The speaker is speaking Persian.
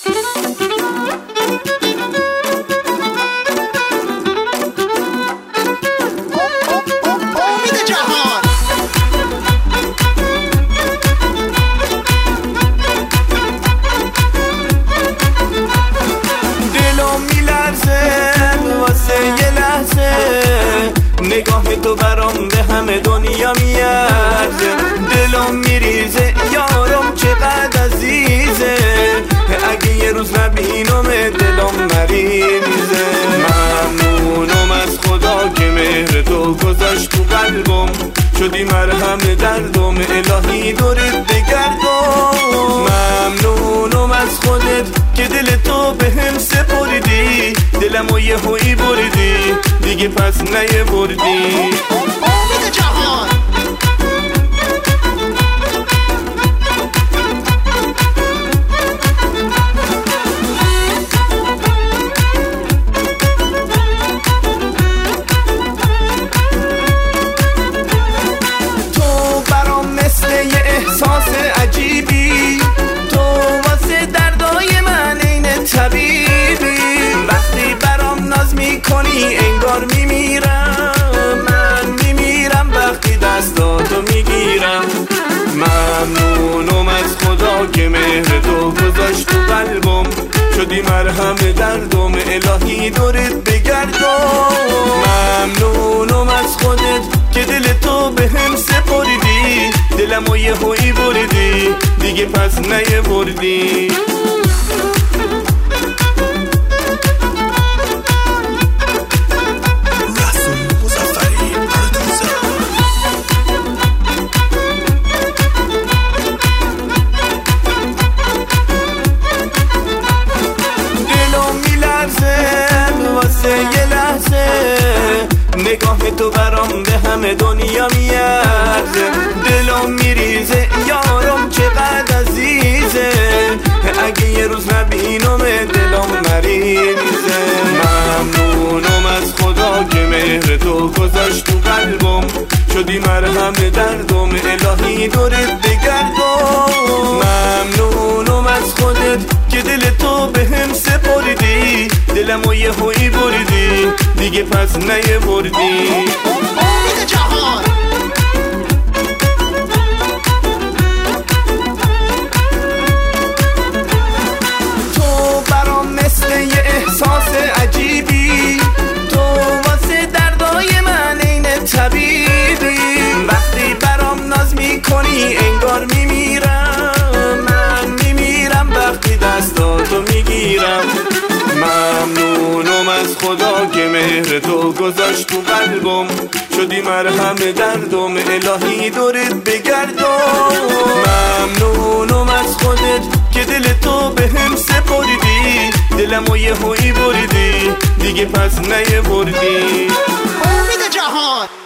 نگاه تو برام به همه دنیا میارزه، دلم میریزه یارم چقدر عزیزه، اگه یه روز نبینم دلم مریضه. ممنونم از خدا که مهر تو گذاشت تو قلبم، شدی مرهم دردم الهی دورت بگردم. ممنونم از خودت که دل تو به هم سپردی، دلمو یه هویی بردی دیگه پس نیه بردی. امید جهان تو برام مثل یه احساس عجیبی، تو واسه دردای من این طبیبی، وقتی برام ناز میکنی انگار میمیرم، من میمیرم وقتی دستاتو میگیرم. ممنونم از خدا که مهر تو گذاشت تو قلبم، شدی مرهم دردم الهی دورت بگردم. ممنونم از خودت که دل تو به هم سپردی، دلمو یه هویی بردی دیگه پس نیه بردی. یه لحظه نگاه تو برام به همه دنیا میارزه، دلم میریزه یارم چقدر عزیزه، اگه یه روز نبینم دلم مریضه. ممنونم از خدا که مهر تو گذاشت تو قلبم، شدی مرهم دردم الهی دورت بگردم. ممنونم از خودت که دل تو به هم سپردی، دلمو یه هویی بردی دیگه پس نیه بردی. امید جهان تو برام مثل یه احساس عجیبی، تو واسه دردای من این طبیبی، وقتی برام ناز میکنی انگار میمیرم، من میمیرم وقتی دستاتو میگیرم. ممنونم از خدا که مهر تو گذاشت تو قلبم، شدی مرهم دردم الهی دورت بگردم. ممنونم از خودت که دل تو به هم سپردی، دلمو یه هویی بردی دیگه پس نیه بردی. امید جهان